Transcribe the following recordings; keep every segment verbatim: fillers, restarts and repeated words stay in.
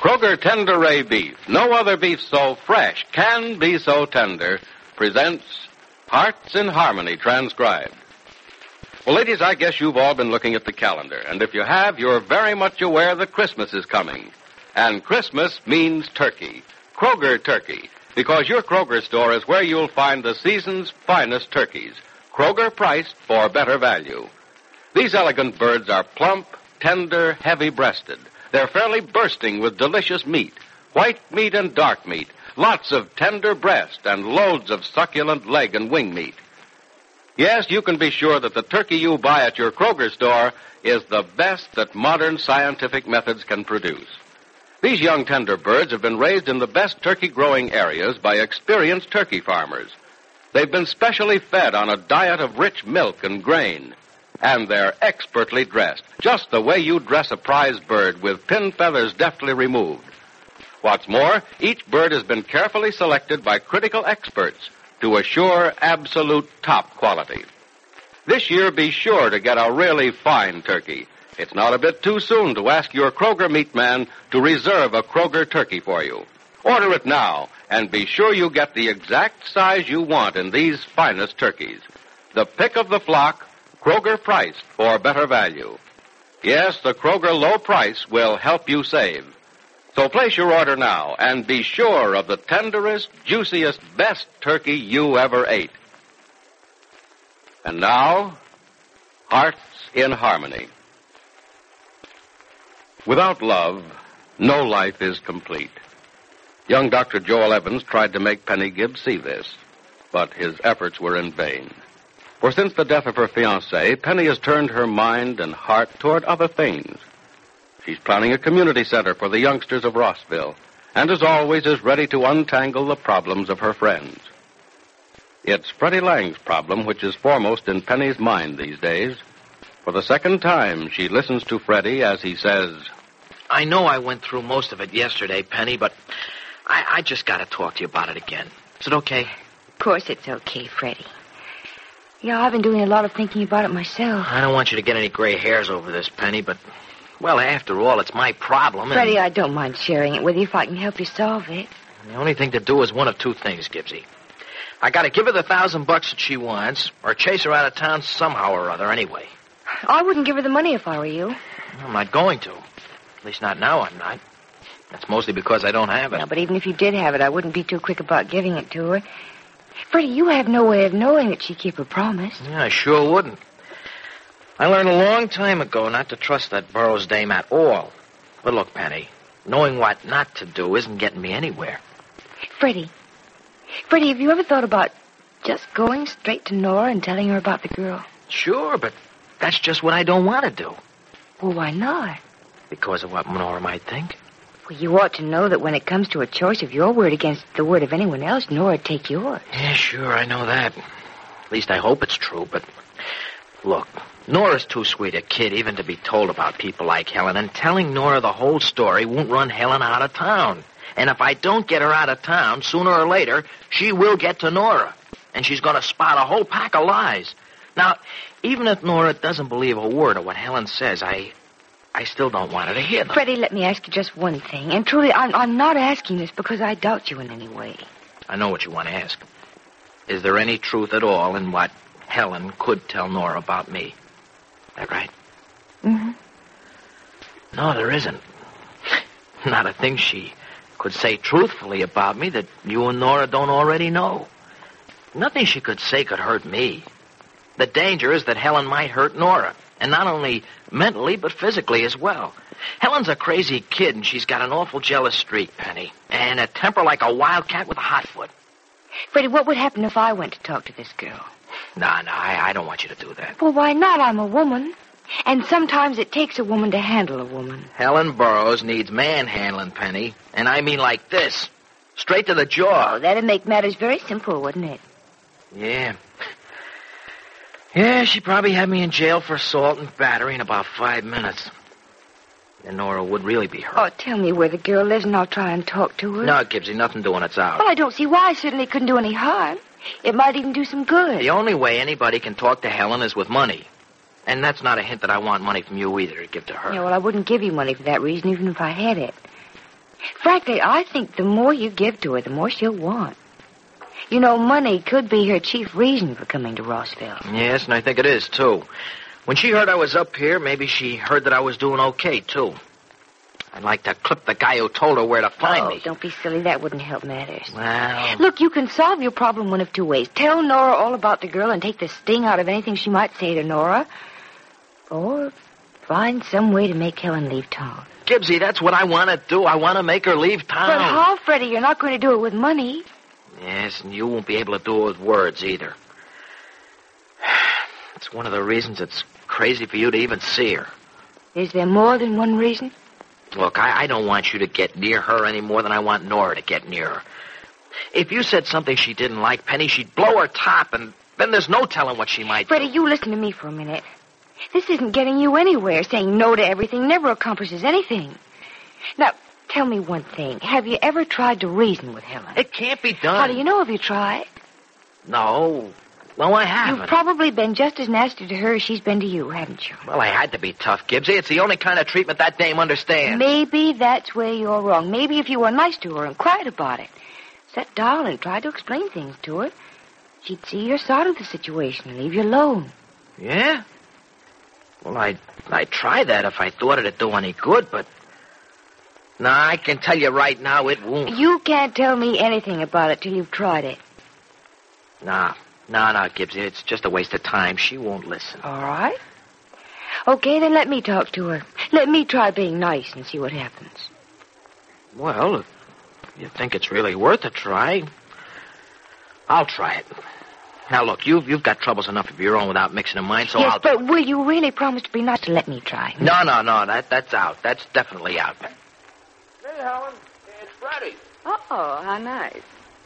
Kroger Tender Ray Beef, no other beef so fresh can be so tender, presents Hearts in Harmony, transcribed. Well, ladies, I guess you've all been looking at the calendar, and if you have, you're very much aware that Christmas is coming. And Christmas means turkey. Kroger turkey, because your Kroger store is where you'll find the season's finest turkeys, Kroger priced for better value. These elegant birds are plump, tender, heavy-breasted. They're fairly bursting with delicious meat, white meat and dark meat, lots of tender breast and loads of succulent leg and wing meat. Yes, you can be sure that the turkey you buy at your Kroger store is the best that modern scientific methods can produce. These young tender birds have been raised in the best turkey-growing areas by experienced turkey farmers. They've been specially fed on a diet of rich milk and grain. And they're expertly dressed, just the way you dress a prize bird with pin feathers deftly removed. What's more, each bird has been carefully selected by critical experts to assure absolute top quality. This year, be sure to get a really fine turkey. It's not a bit too soon to ask your Kroger meat man to reserve a Kroger turkey for you. Order it now, and be sure you get the exact size you want in these finest turkeys. The pick of the flock, Kroger priced for better value. Yes, the Kroger low price will help you save. So place your order now and be sure of the tenderest, juiciest, best turkey you ever ate. And now, Hearts in Harmony. Without love, no life is complete. Young Doctor Joel Evans tried to make Penny Gibbs see this, but his efforts were in vain. For since the death of her fiancé, Penny has turned her mind and heart toward other things. She's planning a community center for the youngsters of Rossville, and as always is ready to untangle the problems of her friends. It's Freddie Lang's problem which is foremost in Penny's mind these days. For the second time, she listens to Freddie as he says, I know I went through most of it yesterday, Penny, but I, I just got to talk to you about it again. Is it okay? Of course it's okay, Freddie. Yeah, I've been doing a lot of thinking about it myself. I don't want you to get any gray hairs over this, Penny, but, well, after all, it's my problem. And Freddie, I don't mind sharing it with you if I can help you solve it. The only thing to do is one of two things, Gibbsy. I got to give her the thousand bucks that she wants, or chase her out of town somehow or other anyway. I wouldn't give her the money if I were you. I'm not going to. At least not now, I'm not. That's mostly because I don't have it. No, but even if you did have it, I wouldn't be too quick about giving it to her. Freddie, you have no way of knowing that she'd keep her promise. Yeah, I sure wouldn't. I learned a long time ago not to trust that Burroughs dame at all. But look, Penny, knowing what not to do isn't getting me anywhere. Freddie, Freddie, have you ever thought about just going straight to Nora and telling her about the girl? Sure, but that's just what I don't want to do. Well, why not? Because of what Nora might think. Well, you ought to know that when it comes to a choice of your word against the word of anyone else, Nora'd take yours. Yeah, sure, I know that. At least I hope it's true, but look, Nora's too sweet a kid even to be told about people like Helen, and telling Nora the whole story won't run Helen out of town. And if I don't get her out of town, sooner or later, she will get to Nora, and she's going to spot a whole pack of lies. Now, even if Nora doesn't believe a word of what Helen says, I... I still don't want her to hear them. Freddie, let me ask you just one thing. And truly, I'm, I'm not asking this because I doubt you in any way. I know what you want to ask. Is there any truth at all in what Helen could tell Nora about me? That right? Mm-hmm. No, there isn't. Not a thing she could say truthfully about me that you and Nora don't already know. Nothing she could say could hurt me. The danger is that Helen might hurt Nora. And not only mentally, but physically as well. Helen's a crazy kid, and she's got an awful jealous streak, Penny. And a temper like a wildcat with a hot foot. Freddie, what would happen if I went to talk to this girl? Nah, nah, I, I don't want you to do that. Well, why not? I'm a woman. And sometimes it takes a woman to handle a woman. Helen Burroughs needs manhandling, Penny. And I mean like this. Straight to the jaw. Oh, that'd make matters very simple, wouldn't it? Yeah. Yeah, she probably had me in jail for assault and battery in about five minutes. And Nora would really be hurt. Oh, tell me where the girl lives and I'll try and talk to her. No, Gibbsy, nothing doing. It's out. Well, I don't see why. I certainly couldn't do any harm. It might even do some good. The only way anybody can talk to Helen is with money. And that's not a hint that I want money from you either to give to her. Yeah, well, I wouldn't give you money for that reason, even if I had it. Frankly, I think the more you give to her, the more she'll want. You know, money could be her chief reason for coming to Rossville. Yes, and I think it is, too. When she heard I was up here, maybe she heard that I was doing okay, too. I'd like to clip the guy who told her where to find oh, me. Don't be silly. That wouldn't help matters. Well... Look, you can solve your problem one of two ways. Tell Nora all about the girl and take the sting out of anything she might say to Nora. Or find some way to make Helen leave town. Gibbsy, that's what I want to do. I want to make her leave town. But how, Freddie? You're not going to do it with money. Yes, and you won't be able to do it with words either. It's one of the reasons it's crazy for you to even see her. Is there more than one reason? Look, I, I don't want you to get near her any more than I want Nora to get near her. If you said something she didn't like, Penny, she'd blow her top, and then there's no telling what she might Freddie, do. you listen to me for a minute. This isn't getting you anywhere. Saying no to everything never accomplishes anything. Now, tell me one thing. Have you ever tried to reason with Helen? It can't be done. How do you know if you tried? No. No, I haven't. You've probably been just as nasty to her as she's been to you, haven't you? Well, I had to be tough, Gibbsy. It's the only kind of treatment that dame understands. Maybe that's where you're wrong. Maybe if you were nice to her and cried about it, sat down and tried to explain things to her, she'd see your side of the situation and leave you alone. Yeah? Well, I'd, I'd try that if I thought it'd do any good, but... Nah, I can tell you right now it won't. You can't tell me anything about it till you've tried it. Nah. No, no, Gibbsy, it's just a waste of time. She won't listen. All right. Okay, then let me talk to her. Let me try being nice and see what happens. Well, if you think it's really worth a try, I'll try it. Now, look, you've, you've got troubles enough of your own without mixing in mine, so yes, I'll... Yes, but will you really promise to be nice to let me try? No, no, no, that, that's out. That's definitely out. Hey, Helen, it's Freddie. Oh, how nice.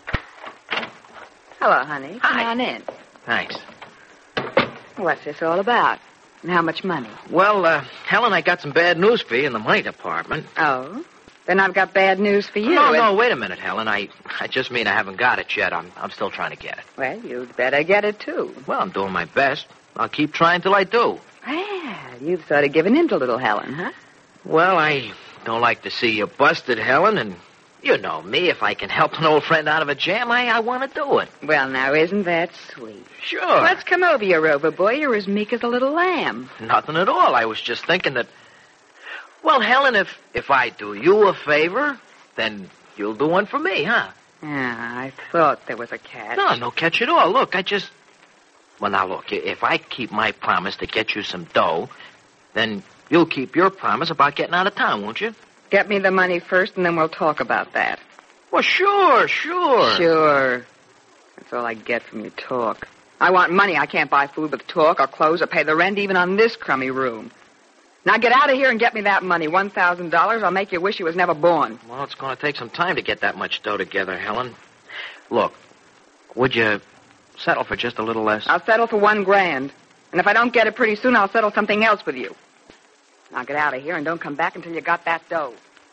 Hello, honey. Come Hi. on in. Thanks. What's this all about? And how much money? Well, uh, Helen, I got some bad news for you in the money department. Oh? Then I've got bad news for you. No, It- no, wait a minute, Helen. I, I just mean I haven't got it yet. I'm, I'm still trying to get it. Well, you'd better get it, too. Well, I'm doing my best. I'll keep trying till I do. Well, you've sort of given in to little Helen, huh? Well, I don't like to see you busted, Helen, and you know me. If I can help an old friend out of a jam, I, I want to do it. Well, now, isn't that sweet? Sure. What's come over you, Rover boy? You're as meek as a little lamb. Nothing at all. I was just thinking that... Well, Helen, if, if I do you a favor, then you'll do one for me, huh? Yeah, I thought there was a catch. No, no catch at all. Look, I just... Well, now, look, if I keep my promise to get you some dough, then you'll keep your promise about getting out of town, won't you? Get me the money first, and then we'll talk about that. Well, sure, sure. Sure. That's all I get from your talk. I want money. I can't buy food with talk or clothes or pay the rent even on this crummy room. Now get out of here and get me that money. one thousand dollars. I'll make you wish you was never born. Well, it's going to take some time to get that much dough together, Helen. Look, would you settle for just a little less? I'll settle for one grand. And if I don't get it pretty soon, I'll settle something else with you. Now get out of here and don't come back until you got that dough.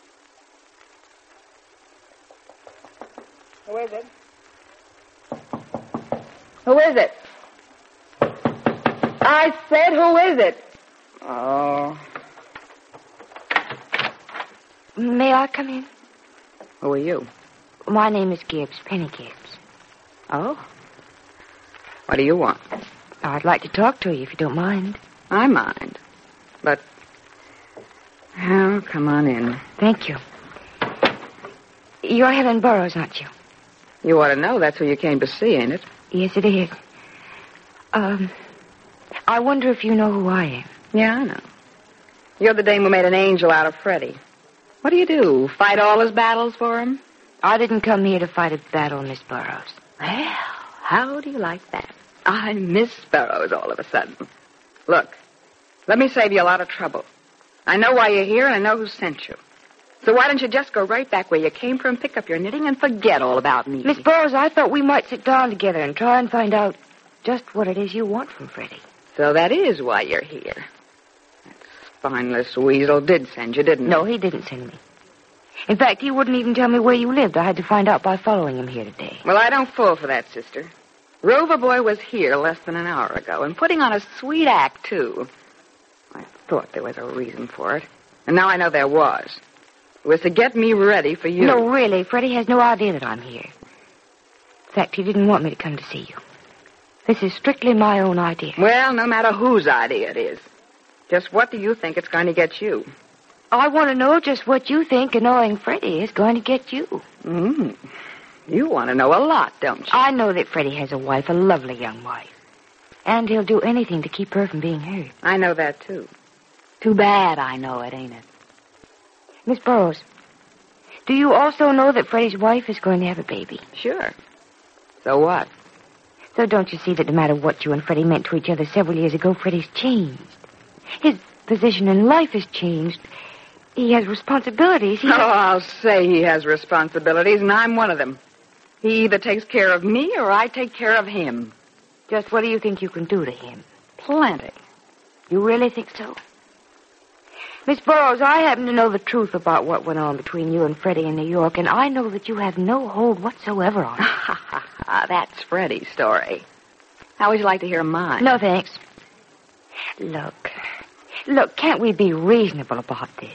Who is it? Who is it? I said, who is it? Oh. May I come in? Who are you? My name is Gibbs, Penny Gibbs. Oh? What do you want? I'd like to talk to you if you don't mind. I mind. But... Oh, come on in. Thank you. You're Helen Burroughs, aren't you? You ought to know that's who you came to see, ain't it? Yes, it is. Um, I wonder if you know who I am. Yeah, I know. You're the dame who made an angel out of Freddie. What do you do? Fight all his battles for him? I didn't come here to fight a battle, Miss Burroughs. Well, how do you like that? I miss Burroughs all of a sudden. Look, let me save you a lot of trouble. I know why you're here, and I know who sent you. So why don't you just go right back where you came from, pick up your knitting, and forget all about me? Miss Burroughs, I thought we might sit down together and try and find out just what it is you want from Freddie. So that is why you're here. That spineless weasel did send you, didn't he? No, he didn't send me. In fact, he wouldn't even tell me where you lived. I had to find out by following him here today. Well, I don't fall for that, sister. Rover Boy was here less than an hour ago, and putting on a sweet act, too. I thought there was a reason for it, and now I know there was. It was to get me ready for you. No, really, Freddie has no idea that I'm here. In fact, he didn't want me to come to see you. This is strictly my own idea. Well, no matter whose idea it is. Just what do you think it's going to get you? I want to know just what you think annoying Freddie is going to get you. Mm. You want to know a lot, don't you? I know that Freddie has a wife, a lovely young wife. And he'll do anything to keep her from being hurt. I know that, too. Too bad I know it, ain't it? Miss Burroughs, do you also know that Freddie's wife is going to have a baby? Sure. So what? So don't you see that no matter what you and Freddie meant to each other several years ago, Freddie's changed? His position in life has changed. He has responsibilities. He oh, has... I'll say he has responsibilities, and I'm one of them. He either takes care of me or I take care of him. Just what do you think you can do to him? Plenty. You really think so? Miss Burroughs, I happen to know the truth about what went on between you and Freddie in New York, and I know that you have no hold whatsoever on it. That's Freddie's story. How would you like to hear mine? No, thanks. Look, look, can't we be reasonable about this?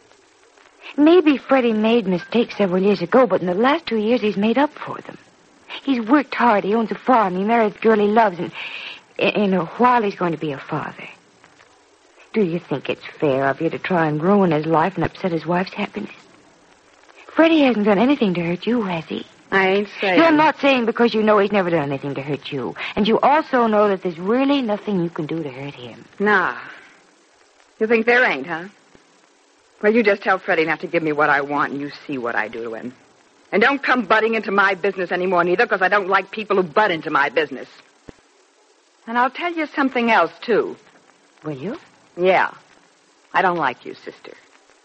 Maybe Freddie made mistakes several years ago, but in the last two years he's made up for them. He's worked hard, he owns a farm, he married the girl he loves, and in a while he's going to be a father. Do you think it's fair of you to try and ruin his life and upset his wife's happiness? Freddie hasn't done anything to hurt you, has he? I ain't saying. You're not saying because you know he's never done anything to hurt you. And you also know that there's really nothing you can do to hurt him. Nah. You think there ain't, huh? Well, you just tell Freddie not to give me what I want, and you see what I do to him. And don't come butting into my business anymore, neither, because I don't like people who butt into my business. And I'll tell you something else, too. Will you? Yeah. I don't like you, sister.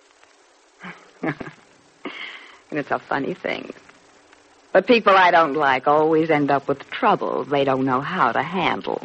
And it's a funny thing. But people I don't like always end up with trouble they don't know how to handle.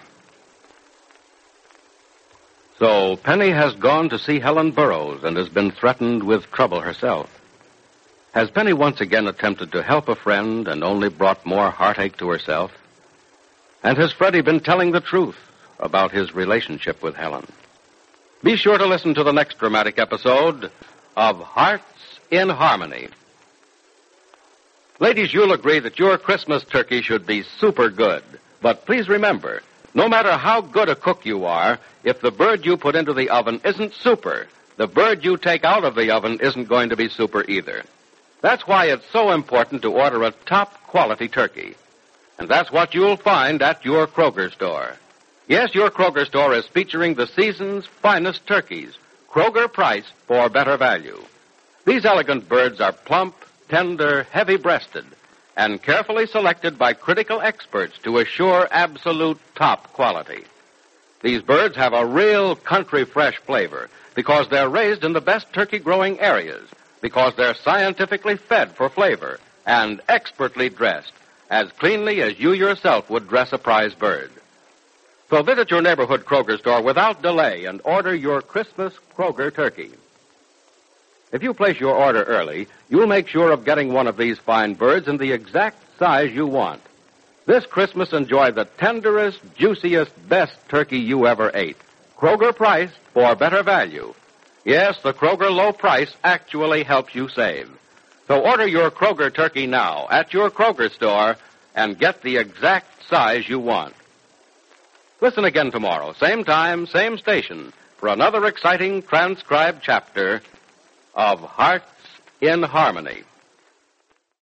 So Penny has gone to see Helen Burroughs and has been threatened with trouble herself. Has Penny once again attempted to help a friend and only brought more heartache to herself? And has Freddie been telling the truth about his relationship with Helen? Be sure to listen to the next dramatic episode of Hearts in Harmony. Ladies, you'll agree that your Christmas turkey should be super good. But please remember, no matter how good a cook you are, if the bird you put into the oven isn't super, the bird you take out of the oven isn't going to be super either. That's why it's so important to order a top-quality turkey. And that's what you'll find at your Kroger store. Yes, your Kroger store is featuring the season's finest turkeys, Kroger priced for better value. These elegant birds are plump, tender, heavy-breasted, and carefully selected by critical experts to assure absolute top quality. These birds have a real country-fresh flavor because they're raised in the best turkey-growing areas, because they're scientifically fed for flavor and expertly dressed, as cleanly as you yourself would dress a prize bird. So visit your neighborhood Kroger store without delay and order your Christmas Kroger turkey. If you place your order early, you'll make sure of getting one of these fine birds in the exact size you want. This Christmas, enjoy the tenderest, juiciest, best turkey you ever ate. Kroger priced for better value. Yes, the Kroger low price actually helps you save. So order your Kroger turkey now at your Kroger store and get the exact size you want. Listen again tomorrow, same time, same station, for another exciting transcribed chapter of Hearts in Harmony.